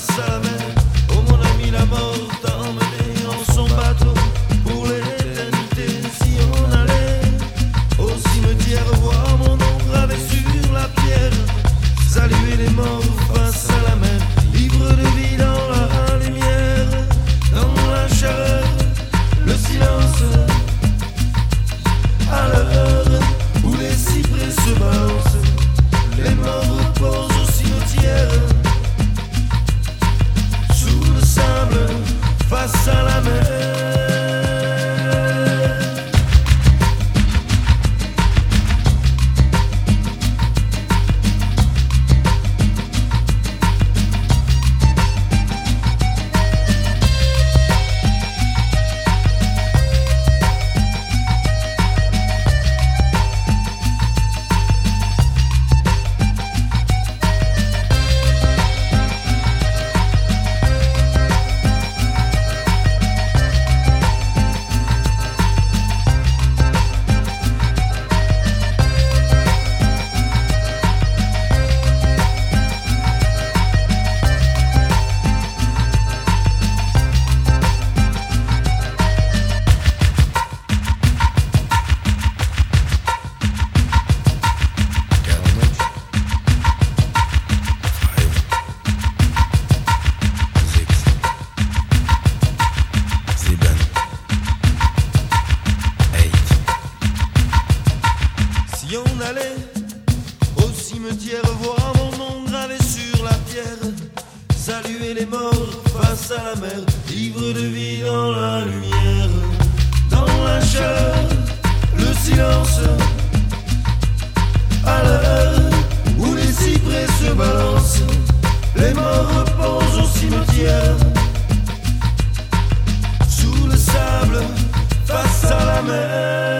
face à la mer. Oh mon ami, la mort t'a emmené en son bateau pour l'éternité. Si on allait au cimetière voir mon nom gravé sur la pierre, saluer les morts face à la mer, ivre de vie dans la lumière, dans la chaleur, le silence, à l'heure où les cyprès se balancent, les morts reposent au cimetière, sous le sable, face à la mer. Si on allait au cimetière voir mon nom gravé sur la pierre, saluer les morts face à la mer, ivre de vie dans la lumière, dans la chaleur, le silence, à l'heure où les cyprès se balancent, les morts reposent au cimetière, sous le sable, face à la mer.